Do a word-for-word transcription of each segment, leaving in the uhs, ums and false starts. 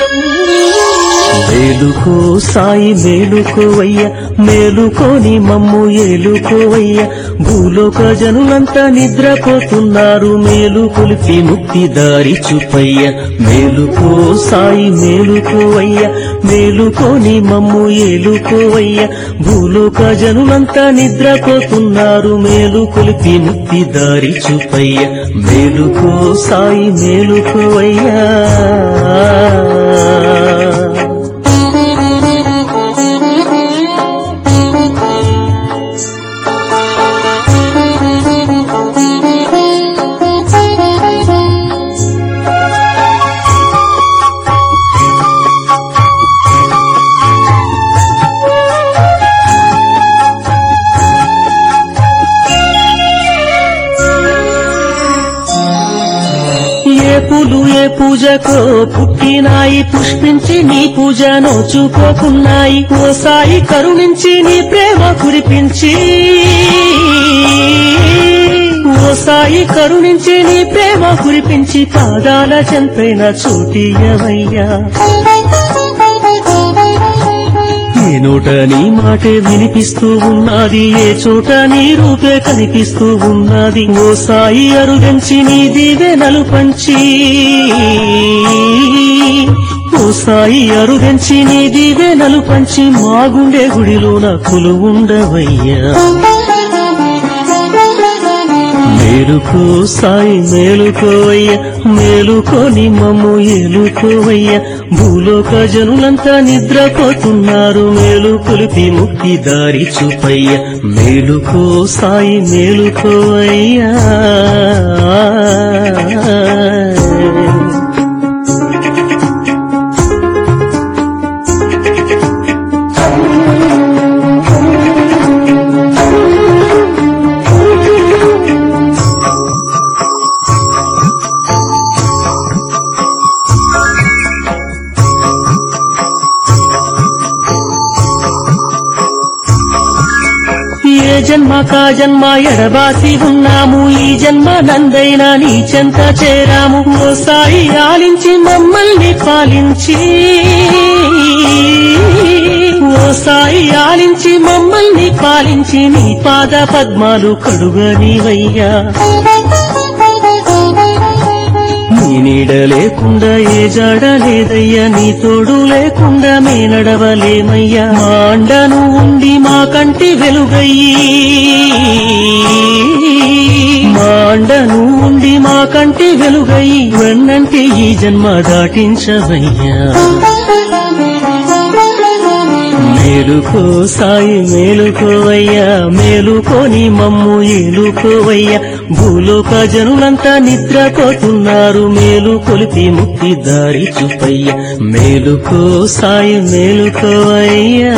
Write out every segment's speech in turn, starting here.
మేలుకో సాయి మేలుకోవయ్య మేలుకోని మమ్ము ఏలుకోవయ్య భూలోక జనులంతా నిద్రపోతున్నారు మేలు కొలిపి ముక్తి దారి చూపయ్య మేలుకో సాయి మేలుకోవయ్య మేలుకోని మమ్ము ఏలుకోవయ్య భూలోక జనులంతా నిద్రపోతున్నారు మేలు కొలిపి ముక్తి దారి చూపయ్య మేలుకో సాయి మేలుకోవయ్యా పూలు ఏ పూజకో పుట్టినాయి పుష్పించి నీ పూజ నోచుకోకున్నాయి ఓ సాయి కరుణించి నీ ప్రేమ కురిపించి ఓ సాయి కరుణించి నీ ప్రేమ కురిపించి పాదాల చెంతైన చోటియవయ్యా ఏ నోట నీ మాటే వినిపిస్తూ ఉన్నది ఏ చోట నీ రూపే కనిపిస్తూ ఉన్నది ఓ సాయి అరుగంచి నీ దీవెనలు పంచి ఓ సాయి అరుగంచి నీ దీవెనలు పంచి మా గుండె గుడిలోన కొలువుండవయ్యా మేలుకో సాయి మేలుకోవయ్య మేలుకోని మమ్ము ఏలుకోవయ్య భూలోక జనులంతా నిద్రపోతున్నారు మేలు కొలిపి ముక్తి దారి చూపయ్య మేలుకో సాయి మేలుకోవయ్యా ఏ జన్మ కా జన్మ ఎడబాసి ఉన్నాము ఈ జన్మ నందైనా నీ చెంత చేరాము ఓ సాయి ఆలించి మమ్మల్ని పాలించి ఓ సాయి ఆలించి మమ్మల్ని పాలించి నీ పాద పద్మాలు కడుగనివయ్యా నీ నీడ లేకుండా ఏ జాడ లేదయ్యా నీ తోడు లేకుండా మే నడవలేమయ్యా మా అండను ఉండి మా కంటి వెలుగయ్యి మా అండను ఉండి మా కంటి వెలుగయ్యి వెన్నంటి ఈ జన్మ దాటించవయ్యా మేలుకో సాయి మేలుకోవయ్యా మేలుకోని మమ్ము ఏలుకోవయ్యా భూలోక జనులంతా నిద్రపోతున్నారు మేలు కొలిపి ముక్తి దారి చూపయ్యా మేలుకో సాయి మేలుకోవయ్యా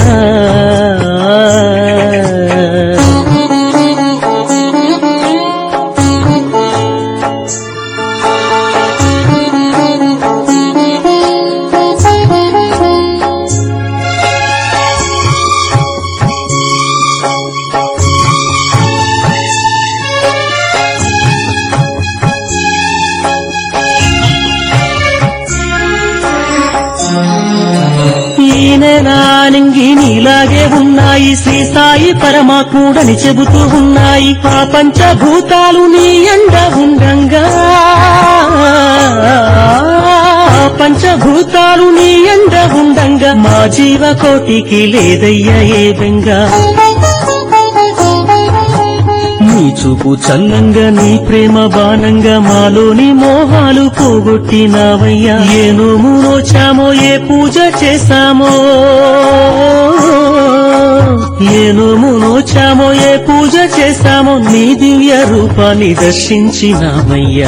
ఈనెనానింగి నీలాగే ఉన్నాయి శ్రీ సాయి పరమాత్ముడని చెబుతూ ఉన్నాయి ఆ పంచభూతాలు నీ అండ ఉండంగా పంచభూతాలు నీ అండ ఉండంగా మా జీవకోటికి లేదయ్యా ఏ బెంగా నీ చూపు చల్లంగా నీ ప్రేమ బాణంగా మాలోని మోహాలు పోగొట్టినావయ్యా ఏ నోము నోచామో ఏ పూజ చేశామో ఏ నోము నోచామో ఏ పూజ చేశామో నీ దివ్య రూపాన్ని దర్శించినావయ్యా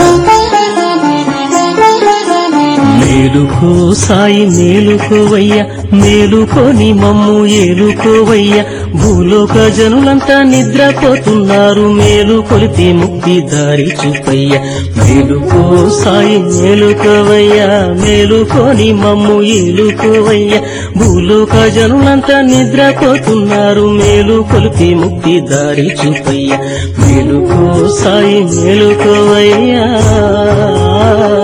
మేలుకో సాయి మేలుకోవయ్య మేలుకోని మమ్ము ఏలుకోవయ్య భూలోక జనులంతా నిద్రపోతున్నారు మేలు కొలిపి ముక్తి దారి చూపయ్య మేలుకో సాయి మేలుకోవయ్య మేలుకోని మమ్ము ఏలుకోవయ్య భూలోక జనులంతా నిద్రపోతున్నారు మేలు కొలిపి ముక్తి దారి చూపయ్య మేలుకో సాయి మేలుకోవయ్యా